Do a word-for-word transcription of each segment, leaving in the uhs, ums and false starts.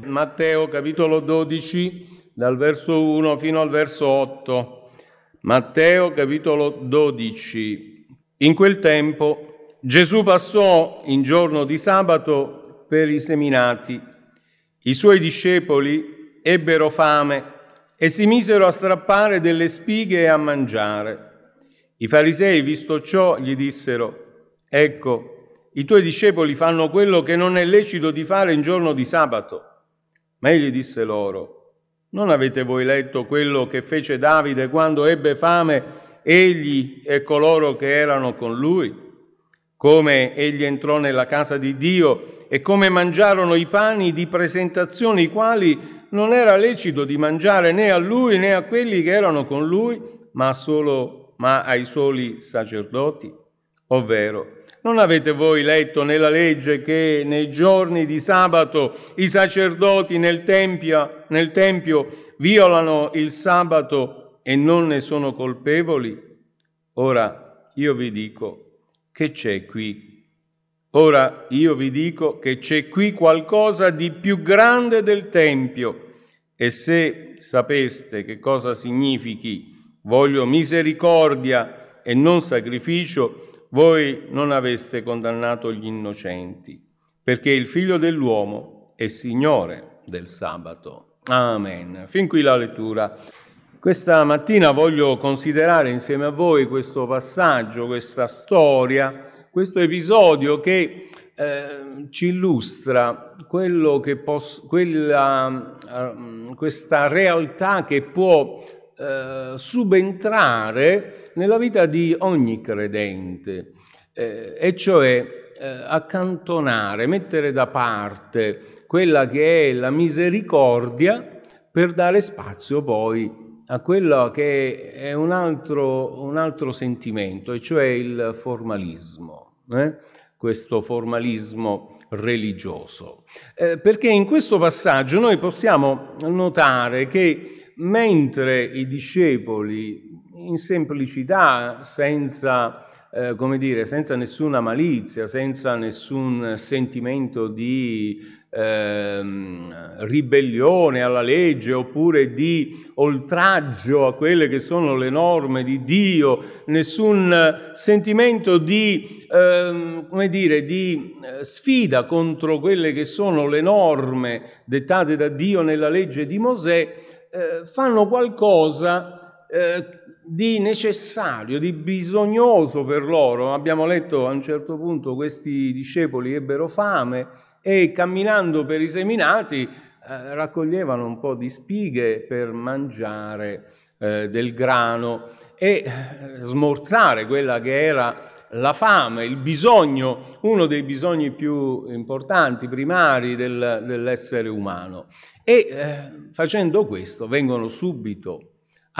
Matteo capitolo dodici, dal verso uno fino al verso otto. Matteo capitolo dodici. In quel tempo Gesù passò in giorno di sabato per i seminati. I suoi discepoli ebbero fame e si misero a strappare delle spighe e a mangiare. I farisei, visto ciò, gli dissero: «Ecco, i tuoi discepoli fanno quello che non è lecito di fare in giorno di sabato». Ma egli disse loro: «Non avete voi letto quello che fece Davide quando ebbe fame, egli e coloro che erano con lui? Come egli entrò nella casa di Dio e come mangiarono i pani di presentazione, i quali non era lecito di mangiare né a lui né a quelli che erano con lui, ma solo ma ai soli sacerdoti? Ovvero, non avete voi letto nella legge che nei giorni di sabato i sacerdoti nel tempio, nel tempio violano il sabato e non ne sono colpevoli? Ora io vi dico che c'è qui. Ora io vi dico che c'è qui qualcosa di più grande del tempio. E se sapeste che cosa significhi voglio misericordia e non sacrificio, voi non aveste condannato gli innocenti, perché il Figlio dell'uomo è Signore del sabato. Amen. Fin qui la lettura. Questa mattina voglio considerare insieme a voi questo passaggio, questa storia, questo episodio che eh, ci illustra quello che poss- quella, uh, questa realtà che può Uh, subentrare nella vita di ogni credente, eh, e cioè eh, accantonare, mettere da parte quella che è la misericordia per dare spazio poi a quello che è un altro, un altro sentimento, e cioè il formalismo, eh? questo formalismo religioso. Eh, perché in questo passaggio noi possiamo notare che mentre i discepoli, in semplicità, senza, eh, come dire, senza nessuna malizia, senza nessun sentimento di eh, ribellione alla legge oppure di oltraggio a quelle che sono le norme di Dio, nessun sentimento di, eh, come dire, di sfida contro quelle che sono le norme dettate da Dio nella legge di Mosè, Eh, fanno qualcosa eh, di necessario, di bisognoso per loro. Abbiamo letto a un certo punto questi discepoli ebbero fame e camminando per i seminati eh, raccoglievano un po' di spighe per mangiare eh, del grano e eh, smorzare quella che era la fame, il bisogno, uno dei bisogni più importanti, primari del, dell'essere umano. E eh, facendo questo vengono subito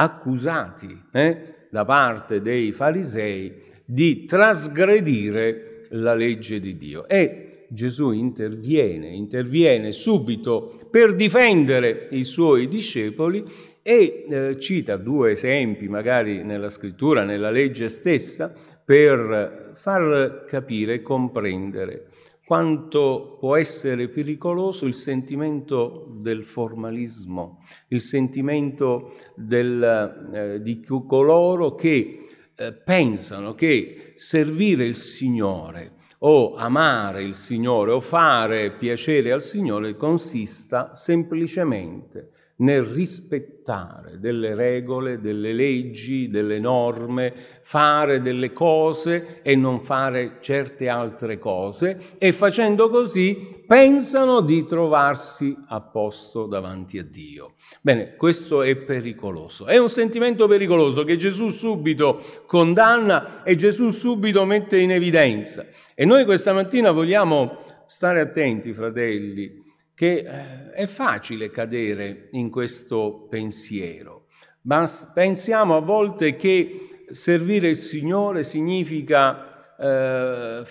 accusati eh, da parte dei farisei di trasgredire la legge di Dio. E Gesù interviene, interviene subito per difendere i suoi discepoli e eh, cita due esempi, magari nella scrittura, nella legge stessa, per far capire e comprendere quanto può essere pericoloso il sentimento del formalismo, il sentimento del, eh, di coloro che eh, pensano che servire il Signore o amare il Signore o fare piacere al Signore consista semplicemente nel rispettare delle regole, delle leggi, delle norme, fare delle cose e non fare certe altre cose, e facendo così pensano di trovarsi a posto davanti a Dio. Bene, questo è pericoloso, è un sentimento pericoloso che Gesù subito condanna e Gesù subito mette in evidenza. E noi questa mattina vogliamo stare attenti, fratelli, che è facile cadere in questo pensiero, ma pensiamo a volte che servire il Signore significa eh,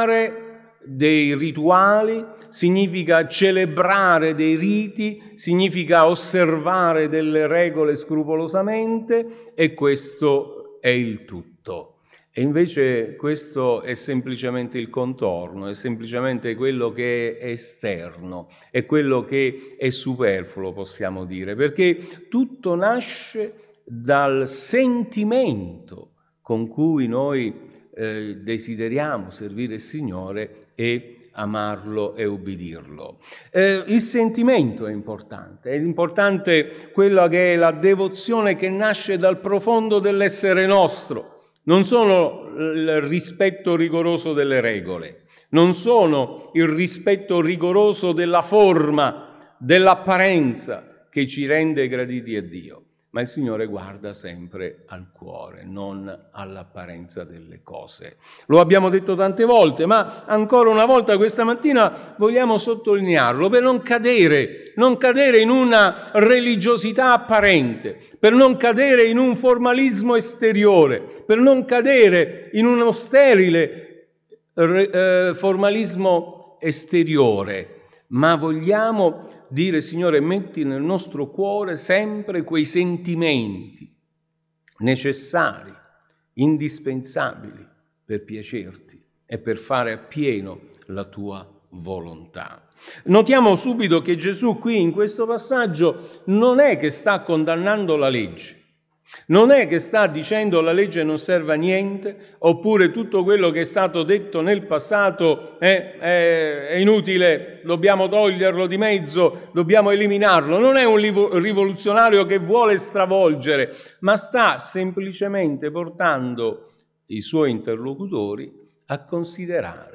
fare dei rituali, significa celebrare dei riti, significa osservare delle regole scrupolosamente, e questo è il tutto. E invece questo è semplicemente il contorno, è semplicemente quello che è esterno, è quello che è superfluo, possiamo dire, perché tutto nasce dal sentimento con cui noi eh, desideriamo servire il Signore e amarlo e ubbidirlo. Eh, il sentimento è importante, è importante quella che è la devozione che nasce dal profondo dell'essere nostro. Non sono il rispetto rigoroso delle regole, non sono il rispetto rigoroso della forma, dell'apparenza che ci rende graditi a Dio, ma il Signore guarda sempre al cuore, non all'apparenza delle cose. Lo abbiamo detto tante volte, ma ancora una volta questa mattina vogliamo sottolinearlo per non cadere, non cadere in una religiosità apparente, per non cadere in un formalismo esteriore, per non cadere in uno sterile eh, formalismo esteriore, ma vogliamo dire: Signore, metti nel nostro cuore sempre quei sentimenti necessari, indispensabili per piacerti e per fare appieno la tua volontà. Notiamo subito che Gesù qui in questo passaggio non è che sta condannando la legge, non è che sta dicendo la legge non serve a niente, oppure tutto quello che è stato detto nel passato è, è, è inutile, dobbiamo toglierlo di mezzo, dobbiamo eliminarlo. Non è un rivoluzionario che vuole stravolgere, ma sta semplicemente portando i suoi interlocutori a considerare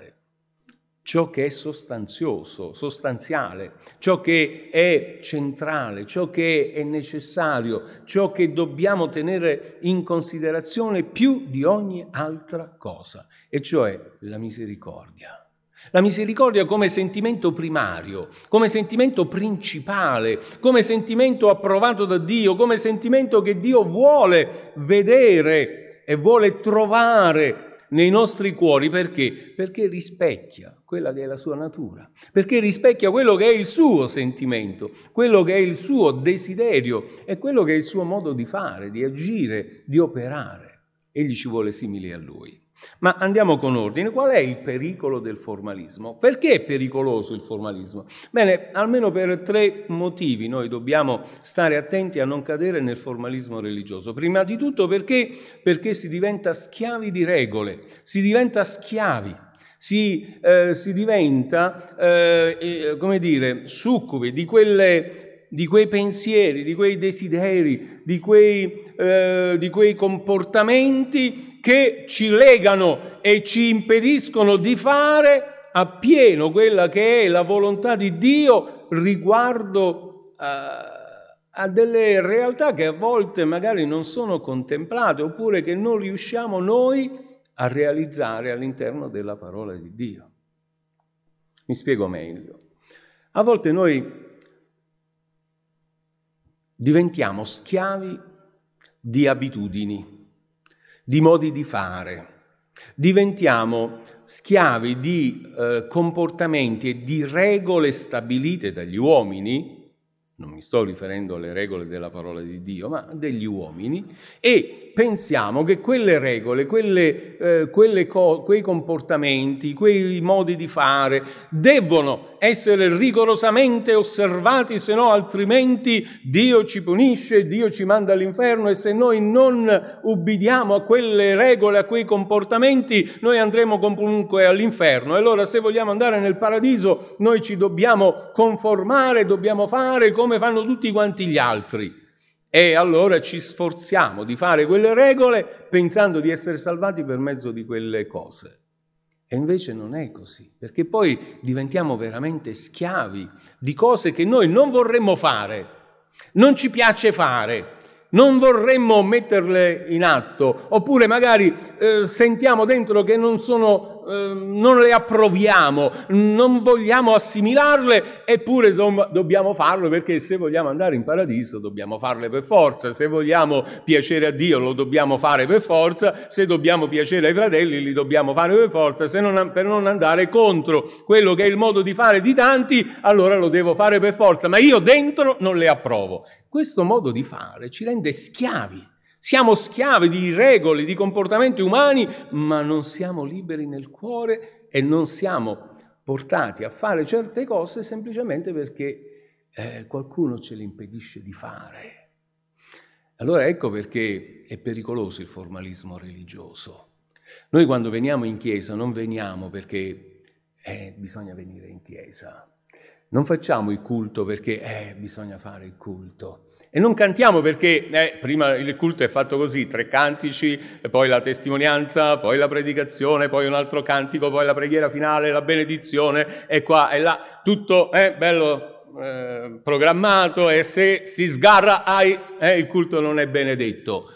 ciò che è sostanzioso, sostanziale, ciò che è centrale, ciò che è necessario, ciò che dobbiamo tenere in considerazione più di ogni altra cosa, e cioè la misericordia. La misericordia come sentimento primario, come sentimento principale, come sentimento approvato da Dio, come sentimento che Dio vuole vedere e vuole trovare nei nostri cuori. Perché? Perché rispecchia quella che è la sua natura, perché rispecchia quello che è il suo sentimento, quello che è il suo desiderio e quello che è il suo modo di fare, di agire, di operare. Egli ci vuole simili a Lui. Ma andiamo con ordine. Qual è il pericolo del formalismo? Perché è pericoloso il formalismo? Bene, almeno per tre motivi noi dobbiamo stare attenti a non cadere nel formalismo religioso. Prima di tutto perché, perché si diventa schiavi di regole, si diventa schiavi. Si, eh, si diventa, eh, come dire, succubi di, quelle, di quei pensieri, di quei desideri, di quei, eh, di quei comportamenti che ci legano e ci impediscono di fare appieno quella che è la volontà di Dio riguardo a, a delle realtà che a volte magari non sono contemplate, oppure che non riusciamo noi a realizzare all'interno della parola di Dio. Mi spiego meglio. A volte noi diventiamo schiavi di abitudini, di modi di fare, diventiamo schiavi di eh, comportamenti e di regole stabilite dagli uomini, non mi sto riferendo alle regole della parola di Dio, ma degli uomini, e pensiamo che quelle regole, quelle, eh, quelle co- quei comportamenti, quei modi di fare debbono essere rigorosamente osservati, se no altrimenti Dio ci punisce, Dio ci manda all'inferno, e se noi non ubbidiamo a quelle regole, a quei comportamenti, noi andremo comunque all'inferno. E allora, se vogliamo andare nel paradiso, noi ci dobbiamo conformare, dobbiamo fare come fanno tutti quanti gli altri. E allora ci sforziamo di fare quelle regole pensando di essere salvati per mezzo di quelle cose. E invece non è così, perché poi diventiamo veramente schiavi di cose che noi non vorremmo fare, non ci piace fare, non vorremmo metterle in atto, oppure magari eh, sentiamo dentro che non sono, eh, non le approviamo, non vogliamo assimilarle, eppure do- dobbiamo farlo, perché se vogliamo andare in paradiso dobbiamo farle per forza, se vogliamo piacere a Dio lo dobbiamo fare per forza, se dobbiamo piacere ai fratelli li dobbiamo fare per forza, se non, per non andare contro quello che è il modo di fare di tanti, allora lo devo fare per forza, ma io dentro non le approvo. Questo modo di fare ci rende schiavi, Siamo schiavi di regole, di comportamenti umani, ma non siamo liberi nel cuore e non siamo portati a fare certe cose semplicemente perché eh, qualcuno ce le impedisce di fare. Allora ecco perché è pericoloso il formalismo religioso. Noi quando veniamo in chiesa non veniamo perché eh, bisogna venire in chiesa. Non facciamo il culto perché eh, bisogna fare il culto. E non cantiamo perché eh, prima il culto è fatto così, tre cantici, e poi la testimonianza, poi la predicazione, poi un altro cantico, poi la preghiera finale, la benedizione, e qua e là, tutto è eh, bello eh, programmato, e se si sgarra ai, eh, il culto non è benedetto.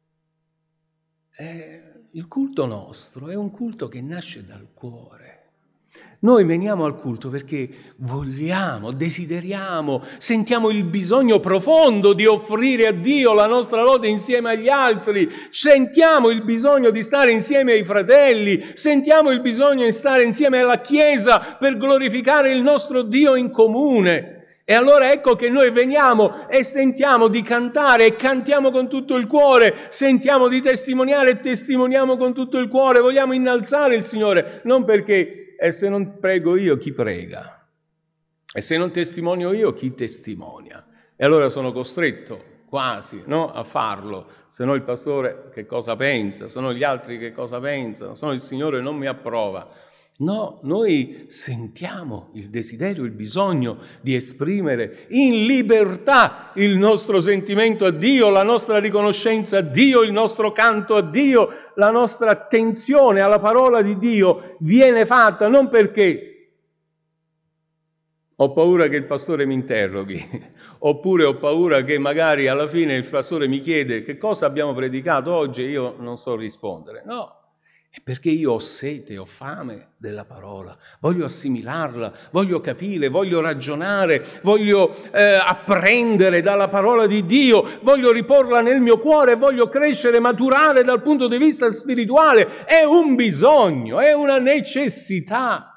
Eh, il culto nostro è un culto che nasce dal cuore. Noi veniamo al culto perché vogliamo, desideriamo, sentiamo il bisogno profondo di offrire a Dio la nostra lode insieme agli altri, sentiamo il bisogno di stare insieme ai fratelli, sentiamo il bisogno di stare insieme alla Chiesa per glorificare il nostro Dio in comune. E allora ecco che noi veniamo e sentiamo di cantare e cantiamo con tutto il cuore, sentiamo di testimoniare e testimoniamo con tutto il cuore, vogliamo innalzare il Signore, non perché e se non prego io chi prega, e se non testimonio io chi testimonia. E allora sono costretto quasi no, a farlo, se no il pastore che cosa pensa, se no gli altri che cosa pensano, se no il Signore non mi approva. No, noi sentiamo il desiderio, il bisogno di esprimere in libertà il nostro sentimento a Dio, la nostra riconoscenza a Dio, il nostro canto a Dio, la nostra attenzione alla parola di Dio viene fatta non perché ho paura che il pastore mi interroghi, oppure ho paura che magari alla fine il pastore mi chiede che cosa abbiamo predicato oggi e io non so rispondere. No. È perché io ho sete, ho fame della parola, voglio assimilarla, voglio capire, voglio ragionare, voglio eh, apprendere dalla parola di Dio, voglio riporla nel mio cuore, voglio crescere, maturare dal punto di vista spirituale. È un bisogno, è una necessità.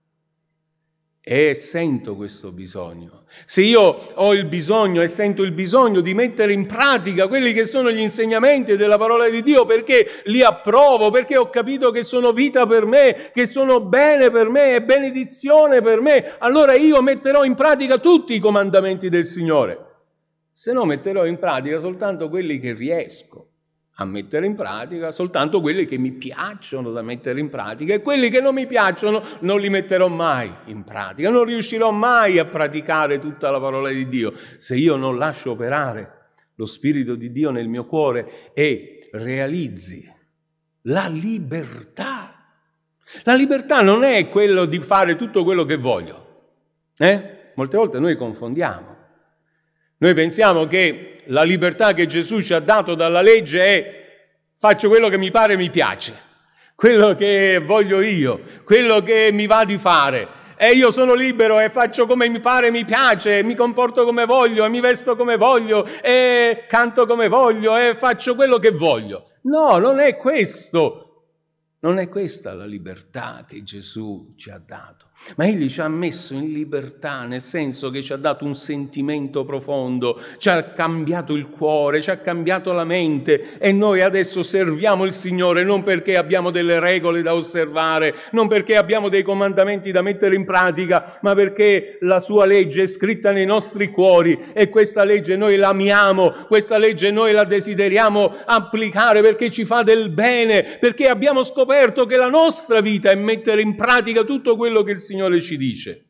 E sento questo bisogno. Se io ho il bisogno e sento il bisogno di mettere in pratica quelli che sono gli insegnamenti della parola di Dio perché li approvo, perché ho capito che sono vita per me, che sono bene per me, è benedizione per me, allora io metterò in pratica tutti i comandamenti del Signore. Se no metterò in pratica soltanto quelli che riesco a mettere in pratica, soltanto quelli che mi piacciono da mettere in pratica, e quelli che non mi piacciono non li metterò mai in pratica, non riuscirò mai a praticare tutta la parola di Dio se io non lascio operare lo Spirito di Dio nel mio cuore e realizzi la libertà. La libertà non è quello di fare tutto quello che voglio, eh? Molte volte noi confondiamo. Noi pensiamo che la libertà che Gesù ci ha dato dalla legge è faccio quello che mi pare e mi piace, quello che voglio io, quello che mi va di fare. E io sono libero e faccio come mi pare e mi piace, mi comporto come voglio, e mi vesto come voglio, e canto come voglio, e faccio quello che voglio. No, non è questo. Non è questa la libertà che Gesù ci ha dato, ma Egli ci ha messo in libertà nel senso che ci ha dato un sentimento profondo, ci ha cambiato il cuore, ci ha cambiato la mente e noi adesso serviamo il Signore non perché abbiamo delle regole da osservare, non perché abbiamo dei comandamenti da mettere in pratica, ma perché la Sua legge è scritta nei nostri cuori e questa legge noi l'amiamo, questa legge noi la desideriamo applicare perché ci fa del bene, perché abbiamo scoperto che la nostra vita è mettere in pratica tutto quello che il Signore ci dice.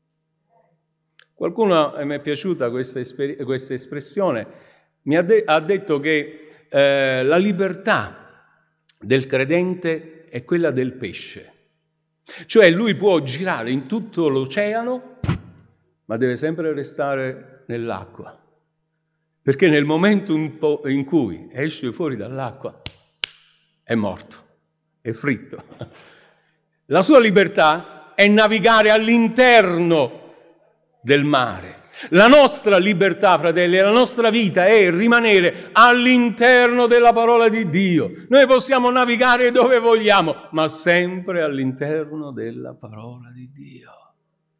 Qualcuno, e mi è piaciuta questa, esper- questa espressione, mi ha, de- ha detto che eh, la libertà del credente è quella del pesce. Cioè lui può girare in tutto l'oceano, ma deve sempre restare nell'acqua. Perché nel momento in, po- in cui esce fuori dall'acqua è morto. È fritto. La sua libertà è navigare all'interno del mare. La nostra libertà, fratelli, la nostra vita è rimanere all'interno della parola di Dio. Noi possiamo navigare dove vogliamo, ma sempre all'interno della parola di Dio.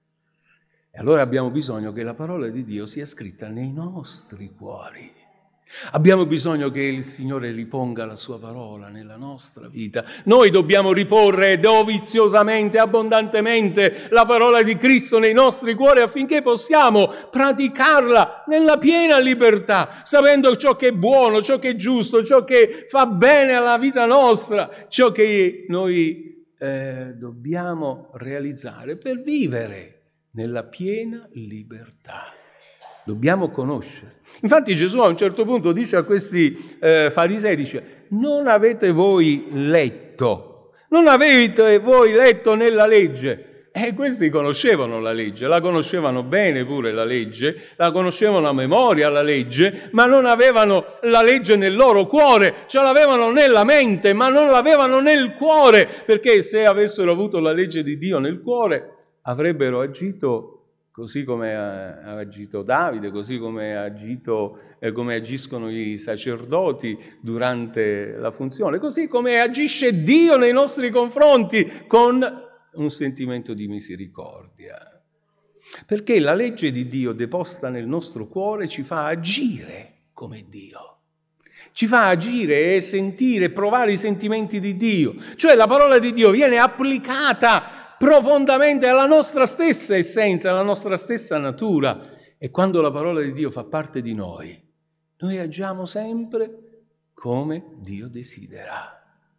E allora abbiamo bisogno che la parola di Dio sia scritta nei nostri cuori. Abbiamo bisogno che il Signore riponga la sua parola nella nostra vita. Noi dobbiamo riporre doviziosamente, abbondantemente la parola di Cristo nei nostri cuori affinché possiamo praticarla nella piena libertà, sapendo ciò che è buono, ciò che è giusto, ciò che fa bene alla vita nostra, ciò che noi eh, dobbiamo realizzare per vivere nella piena libertà. Dobbiamo conoscere. Infatti Gesù a un certo punto dice a questi eh, farisei, dice, non avete voi letto, non avete voi letto nella legge. E questi conoscevano la legge, la conoscevano bene pure la legge, la conoscevano a memoria la legge, ma non avevano la legge nel loro cuore, ce l'avevano nella mente, ma non l'avevano nel cuore, perché se avessero avuto la legge di Dio nel cuore, avrebbero agito così come ha agito Davide, così come ha agito, eh, come agiscono i sacerdoti durante la funzione, così come agisce Dio nei nostri confronti con un sentimento di misericordia. Perché la legge di Dio deposta nel nostro cuore ci fa agire come Dio. Ci fa agire e sentire, provare i sentimenti di Dio. Cioè la parola di Dio viene applicata profondamente alla nostra stessa essenza, alla nostra stessa natura. E quando la parola di Dio fa parte di noi, noi agiamo sempre come Dio desidera.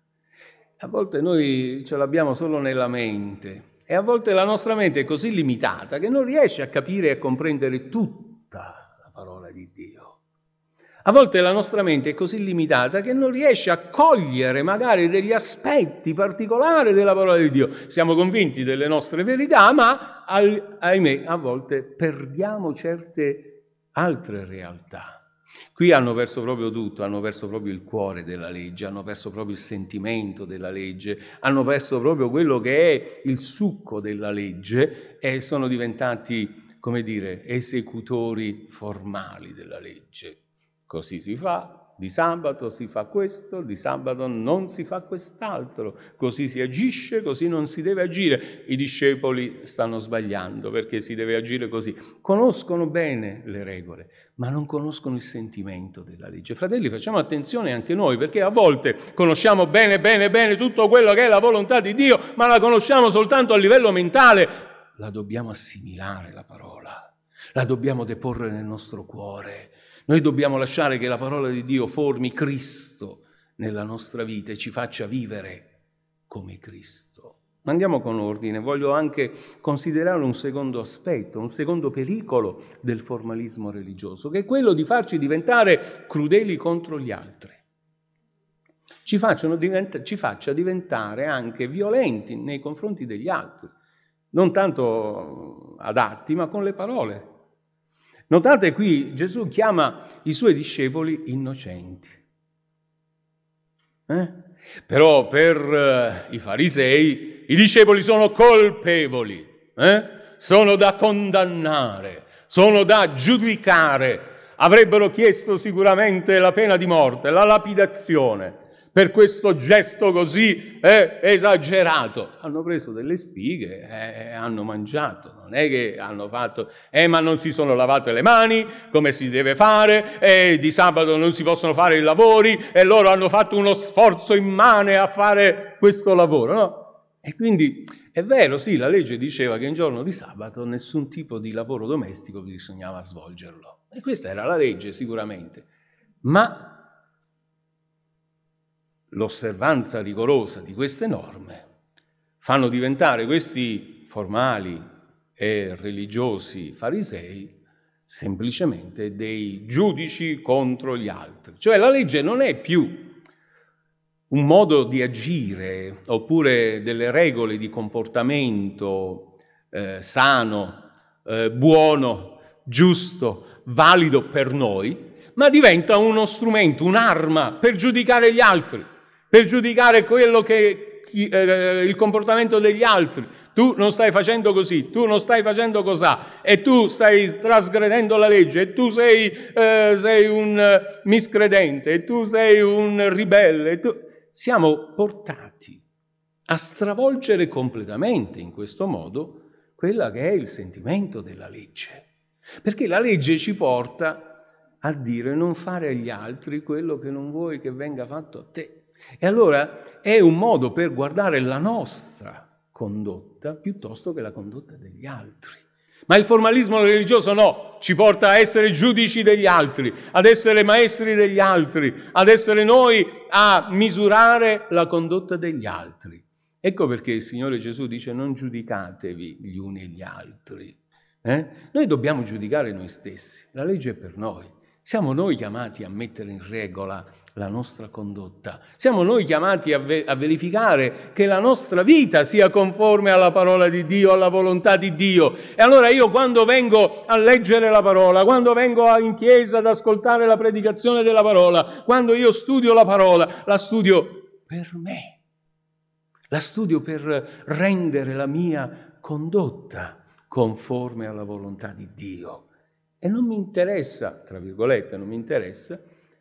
A volte noi ce l'abbiamo solo nella mente e a volte la nostra mente è così limitata che non riesce a capire e a comprendere tutta la parola di Dio. A volte la nostra mente è così limitata che non riesce a cogliere magari degli aspetti particolari della parola di Dio. Siamo convinti delle nostre verità, ma ahimè a volte perdiamo certe altre realtà. Qui hanno perso proprio tutto, hanno perso proprio il cuore della legge, hanno perso proprio il sentimento della legge, hanno perso proprio quello che è il succo della legge e sono diventati, come dire, esecutori formali della legge. Così si fa, di sabato si fa questo, di sabato non si fa quest'altro, così si agisce, così non si deve agire. I discepoli stanno sbagliando perché si deve agire così. Conoscono bene le regole, ma non conoscono il sentimento della legge. Fratelli, facciamo attenzione anche noi, perché a volte conosciamo bene, bene, bene tutto quello che è la volontà di Dio, ma la conosciamo soltanto a livello mentale. La dobbiamo assimilare la parola, la dobbiamo deporre nel nostro cuore. Noi dobbiamo lasciare che la parola di Dio formi Cristo nella nostra vita e ci faccia vivere come Cristo. Ma andiamo con ordine. Voglio anche considerare un secondo aspetto, un secondo pericolo del formalismo religioso, che è quello di farci diventare crudeli contro gli altri. Ci, facciano diventa- ci faccia diventare anche violenti nei confronti degli altri, non tanto adatti, ma con le parole. Notate qui Gesù chiama i suoi discepoli innocenti. Eh? Però per uh, i farisei i discepoli sono colpevoli, eh? Sono da condannare, sono da giudicare. Avrebbero chiesto sicuramente la pena di morte, la lapidazione, per questo gesto così eh, esagerato. Hanno preso delle spighe e eh, hanno mangiato. Non è che hanno fatto, eh ma non si sono lavate le mani come si deve fare, e di sabato non si possono fare i lavori, e loro hanno fatto uno sforzo immane a fare questo lavoro, no? E quindi è vero, sì, la legge diceva che in giorno di sabato nessun tipo di lavoro domestico bisognava svolgerlo. E questa era la legge sicuramente. Ma l'osservanza rigorosa di queste norme fanno diventare questi formali e religiosi farisei semplicemente dei giudici contro gli altri. Cioè la legge non è più un modo di agire oppure delle regole di comportamento eh, sano, eh, buono, giusto, valido per noi, ma diventa uno strumento, un'arma per giudicare gli altri, per giudicare quello che eh, il comportamento degli altri. Tu non stai facendo così, tu non stai facendo cosà, e tu stai trasgredendo la legge, e tu sei, eh, sei un miscredente, e tu sei un ribelle. E tu... Siamo portati a stravolgere completamente in questo modo quella che è il sentimento della legge. Perché la legge ci porta a dire non fare agli altri quello che non vuoi che venga fatto a te. E allora è un modo per guardare la nostra condotta piuttosto che la condotta degli altri. Ma il formalismo religioso no, ci porta a essere giudici degli altri, ad essere maestri degli altri, ad essere noi a misurare la condotta degli altri. Ecco perché il Signore Gesù dice non giudicatevi gli uni e gli altri. Eh? Noi dobbiamo giudicare noi stessi, la legge è per noi. Siamo noi chiamati a mettere in regola la nostra condotta. Siamo noi chiamati a, ve- a verificare che la nostra vita sia conforme alla parola di Dio, alla volontà di Dio. E allora io quando vengo a leggere la parola, quando vengo in chiesa ad ascoltare la predicazione della parola, quando io studio la parola, la studio per me. La studio per rendere la mia condotta conforme alla volontà di Dio. E non mi interessa, tra virgolette, non mi interessa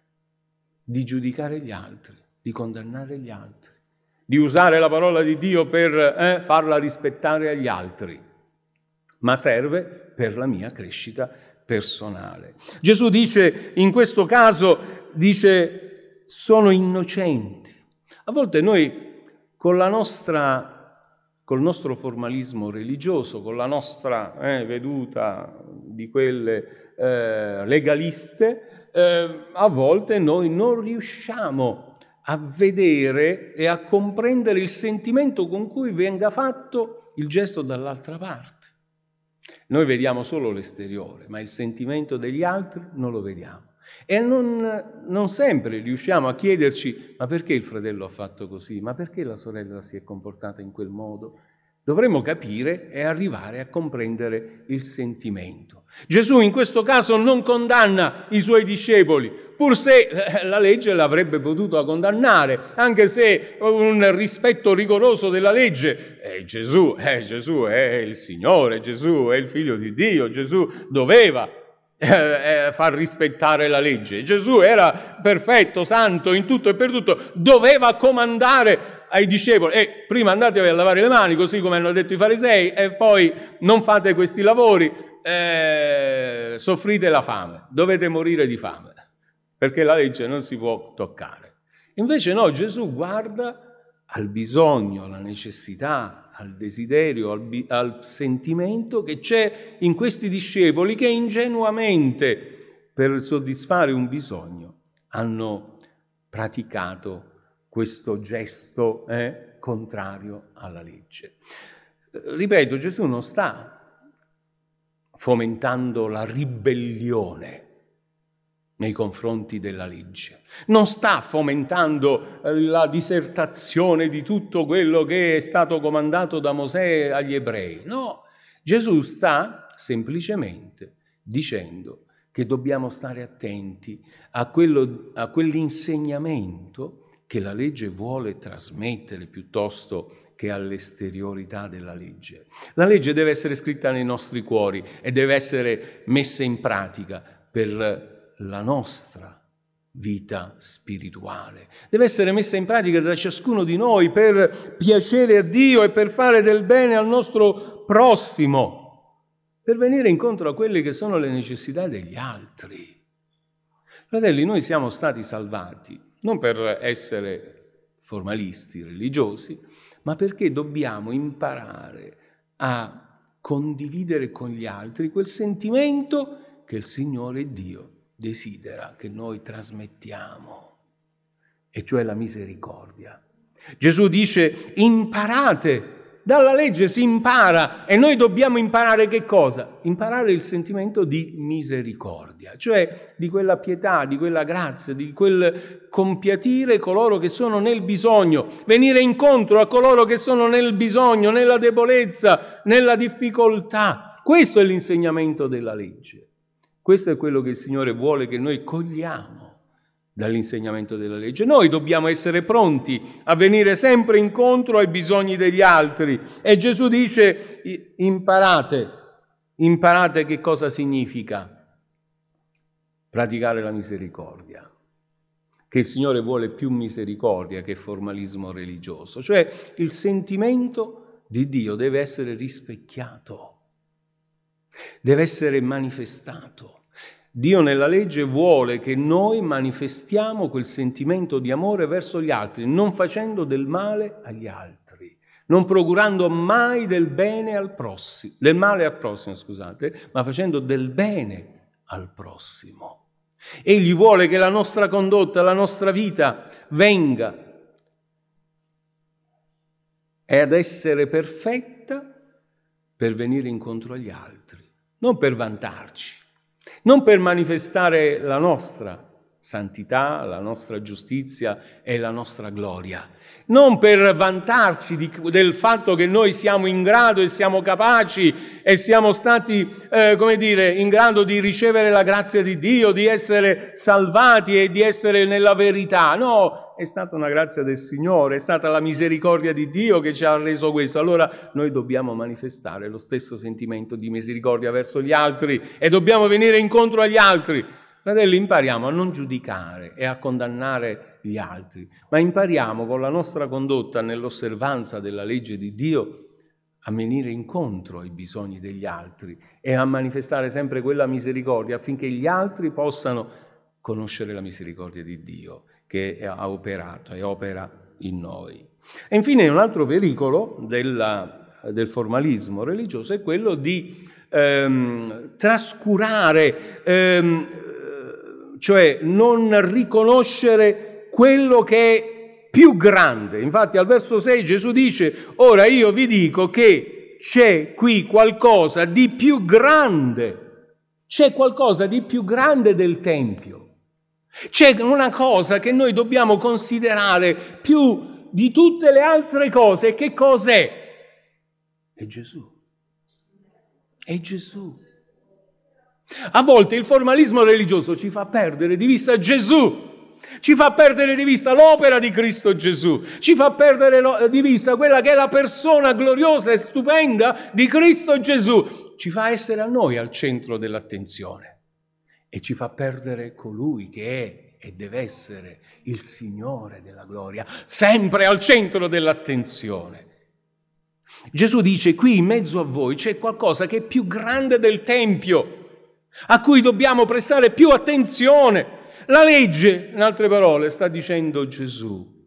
di giudicare gli altri, di condannare gli altri, di usare la parola di Dio per eh, farla rispettare agli altri, ma serve per la mia crescita personale. Gesù dice, in questo caso, dice, sono innocenti. A volte noi con la nostra col nostro formalismo religioso, con la nostra eh, veduta di quelle eh, legaliste, eh, a volte noi non riusciamo a vedere e a comprendere il sentimento con cui venga fatto il gesto dall'altra parte. Noi vediamo solo l'esteriore, ma il sentimento degli altri non lo vediamo. E non, non sempre riusciamo a chiederci ma perché il fratello ha fatto così, ma perché la sorella si è comportata in quel modo. Dovremmo capire e arrivare a comprendere il sentimento. Gesù in questo caso non condanna i suoi discepoli, pur se la legge l'avrebbe potuto condannare, anche se un rispetto rigoroso della legge. Eh, Gesù, eh, Gesù è il Signore, Gesù è il Figlio di Dio, Gesù doveva Eh, far rispettare la legge. Gesù era perfetto, santo in tutto e per tutto, doveva comandare ai discepoli e prima andatevi a lavare le mani, così come hanno detto i farisei, e poi non fate questi lavori, eh, soffrite la fame, dovete morire di fame, perché la legge non si può toccare. Invece no, Gesù guarda al bisogno, alla necessità, al desiderio, al, bi- al sentimento che c'è in questi discepoli che ingenuamente, per soddisfare un bisogno, hanno praticato questo gesto eh, contrario alla legge. Ripeto, Gesù non sta fomentando la ribellione nei confronti della legge. Non sta fomentando la disertazione di tutto quello che è stato comandato da Mosè agli ebrei. No, Gesù sta semplicemente dicendo che dobbiamo stare attenti a, quello, a quell'insegnamento che la legge vuole trasmettere piuttosto che all'esteriorità della legge. La legge deve essere scritta nei nostri cuori e deve essere messa in pratica per la nostra vita spirituale. Deve essere messa in pratica da ciascuno di noi per piacere a Dio e per fare del bene al nostro prossimo, per venire incontro a quelle che sono le necessità degli altri. Fratelli, noi siamo stati salvati non per essere formalisti religiosi, ma perché dobbiamo imparare a condividere con gli altri quel sentimento che il Signore Dio desidera che noi trasmettiamo, e cioè la misericordia. Gesù dice: imparate, dalla legge si impara, e noi dobbiamo imparare che cosa? Imparare il sentimento di misericordia, cioè di quella pietà, di quella grazia, di quel compiatire coloro che sono nel bisogno, venire incontro a coloro che sono nel bisogno, nella debolezza, nella difficoltà. Questo è l'insegnamento della legge. Questo è quello che il Signore vuole che noi cogliamo dall'insegnamento della legge. Noi dobbiamo essere pronti a venire sempre incontro ai bisogni degli altri. E Gesù dice: imparate, imparate che cosa significa praticare la misericordia. Che il Signore vuole più misericordia che formalismo religioso. Cioè il sentimento di Dio deve essere rispecchiato. Deve essere manifestato. Dio nella legge vuole che noi manifestiamo quel sentimento di amore verso gli altri, non facendo del male agli altri, non procurando mai del bene al prossimo, del male al prossimo, scusate, ma facendo del bene al prossimo. Egli vuole che la nostra condotta, la nostra vita venga e ad essere perfetta per venire incontro agli altri, non per vantarci, non per manifestare la nostra santità, la nostra giustizia e la nostra gloria, non per vantarci di, del fatto che noi siamo in grado e siamo capaci e siamo stati, eh, come dire, in grado di ricevere la grazia di Dio, di essere salvati e di essere nella verità. No, è stata una grazia del Signore, è stata la misericordia di Dio che ci ha reso questo. Allora noi dobbiamo manifestare lo stesso sentimento di misericordia verso gli altri e dobbiamo venire incontro agli altri. Fratelli, impariamo a non giudicare e a condannare gli altri, ma impariamo con la nostra condotta nell'osservanza della legge di Dio a venire incontro ai bisogni degli altri e a manifestare sempre quella misericordia affinché gli altri possano conoscere la misericordia di Dio che ha operato e opera in noi. E infine un altro pericolo della, del formalismo religioso è quello di ehm, trascurare, ehm, cioè non riconoscere quello che è più grande. Infatti al verso sei Gesù dice: ora io vi dico che c'è qui qualcosa di più grande, c'è qualcosa di più grande del Tempio. C'è una cosa che noi dobbiamo considerare più di tutte le altre cose. Che cos'è? È Gesù. È Gesù. A volte il formalismo religioso ci fa perdere di vista Gesù, ci fa perdere di vista l'opera di Cristo Gesù, ci fa perdere di vista quella che è la persona gloriosa e stupenda di Cristo Gesù, ci fa essere a noi al centro dell'attenzione e ci fa perdere colui che è e deve essere il Signore della gloria, sempre al centro dell'attenzione. Gesù dice: qui in mezzo a voi c'è qualcosa che è più grande del Tempio, a cui dobbiamo prestare più attenzione. La legge, in altre parole, sta dicendo Gesù,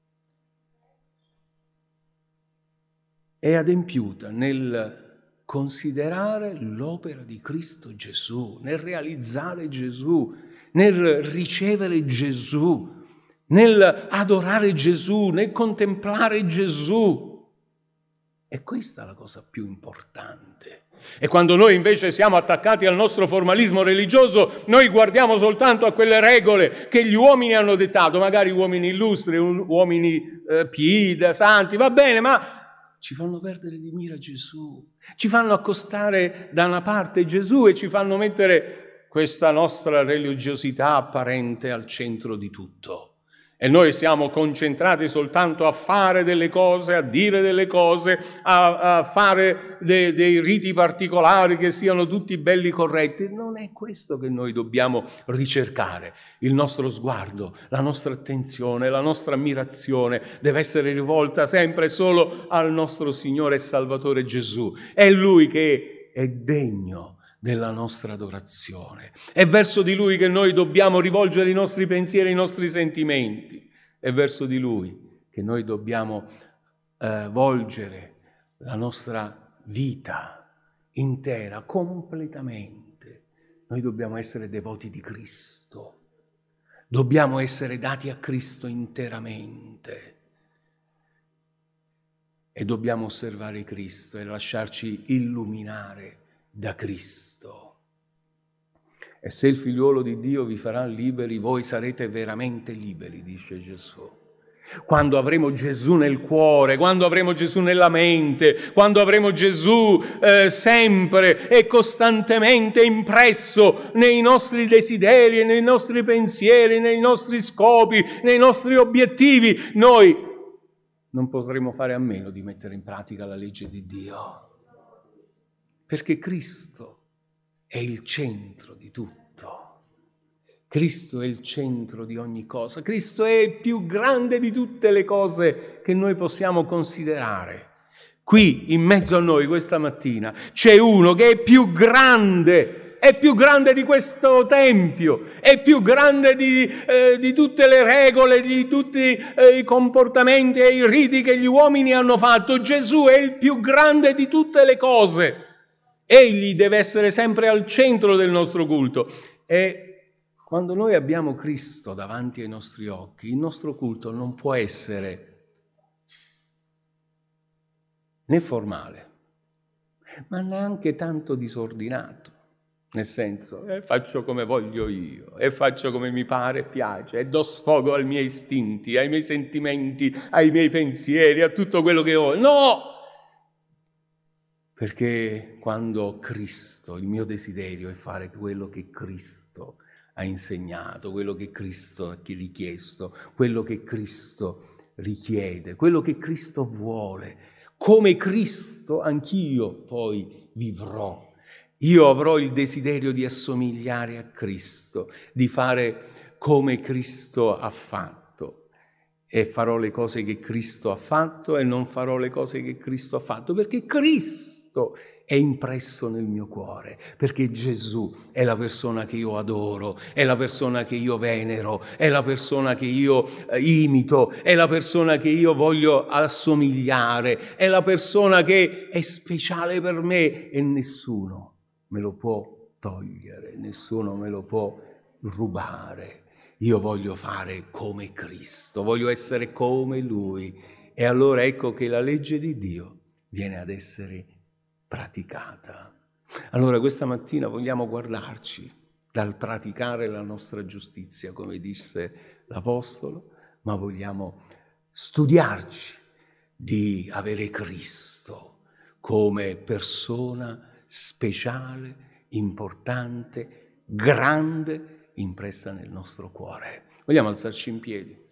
è adempiuta nel considerare l'opera di Cristo Gesù, nel realizzare Gesù, nel ricevere Gesù, nel adorare Gesù, nel contemplare Gesù. E questa è la cosa più importante. E quando noi invece siamo attaccati al nostro formalismo religioso, noi guardiamo soltanto a quelle regole che gli uomini hanno dettato, magari uomini illustri, uomini eh, pii, santi, va bene, ma ci fanno perdere di mira Gesù, ci fanno accostare da una parte Gesù e ci fanno mettere questa nostra religiosità apparente al centro di tutto. E noi siamo concentrati soltanto a fare delle cose, a dire delle cose, a, a fare de, dei riti particolari che siano tutti belli corretti. Non è questo che noi dobbiamo ricercare. Il nostro sguardo, la nostra attenzione, la nostra ammirazione deve essere rivolta sempre solo al nostro Signore e Salvatore Gesù. È Lui che è degno della nostra adorazione. È verso di Lui che noi dobbiamo rivolgere i nostri pensieri, i nostri sentimenti. È verso di Lui che noi dobbiamo eh, volgere la nostra vita intera, completamente. Noi dobbiamo essere devoti di Cristo. Dobbiamo essere dati a Cristo interamente. E dobbiamo osservare Cristo e lasciarci illuminare da Cristo. E se il figliuolo di Dio vi farà liberi, voi sarete veramente liberi, dice Gesù. Quando avremo Gesù nel cuore, quando avremo Gesù nella mente, quando avremo Gesù eh, sempre e costantemente impresso nei nostri desideri, nei nostri pensieri, nei nostri scopi, nei nostri obiettivi, noi non potremo fare a meno di mettere in pratica la legge di Dio. Perché Cristo è il centro di tutto. Cristo è il centro di ogni cosa. Cristo è il più grande di tutte le cose che noi possiamo considerare. Qui, in mezzo a noi, questa mattina, c'è uno che è più grande è più grande di questo tempio, è più grande di, eh, di tutte le regole, di tutti eh, i comportamenti e i riti che gli uomini hanno fatto. Gesù è il più grande di tutte le cose. Egli deve essere sempre al centro del nostro culto. E quando noi abbiamo Cristo davanti ai nostri occhi, il nostro culto non può essere né formale, ma neanche tanto disordinato, nel senso, eh, faccio come voglio io, e faccio come mi pare e piace, e do sfogo ai miei istinti, ai miei sentimenti, ai miei pensieri, a tutto quello che ho. No! Perché quando Cristo, il mio desiderio è fare quello che Cristo ha insegnato, quello che Cristo ha richiesto, quello che Cristo richiede, quello che Cristo vuole, come Cristo anch'io poi vivrò. Io avrò il desiderio di assomigliare a Cristo, di fare come Cristo ha fatto. E farò le cose che Cristo ha fatto e non farò le cose che Cristo ha fatto, perché Cristo è impresso nel mio cuore, perché Gesù è la persona che io adoro, è la persona che io venero, è la persona che io imito, è la persona che io voglio assomigliare, è la persona che è speciale per me e nessuno me lo può togliere, nessuno me lo può rubare. Io voglio fare come Cristo, voglio essere come Lui. E allora ecco che la legge di Dio viene ad essere praticata. Allora questa mattina vogliamo guardarci dal praticare la nostra giustizia, come disse l'Apostolo, ma vogliamo studiarci di avere Cristo come persona speciale, importante, grande, impressa nel nostro cuore. Vogliamo alzarci in piedi?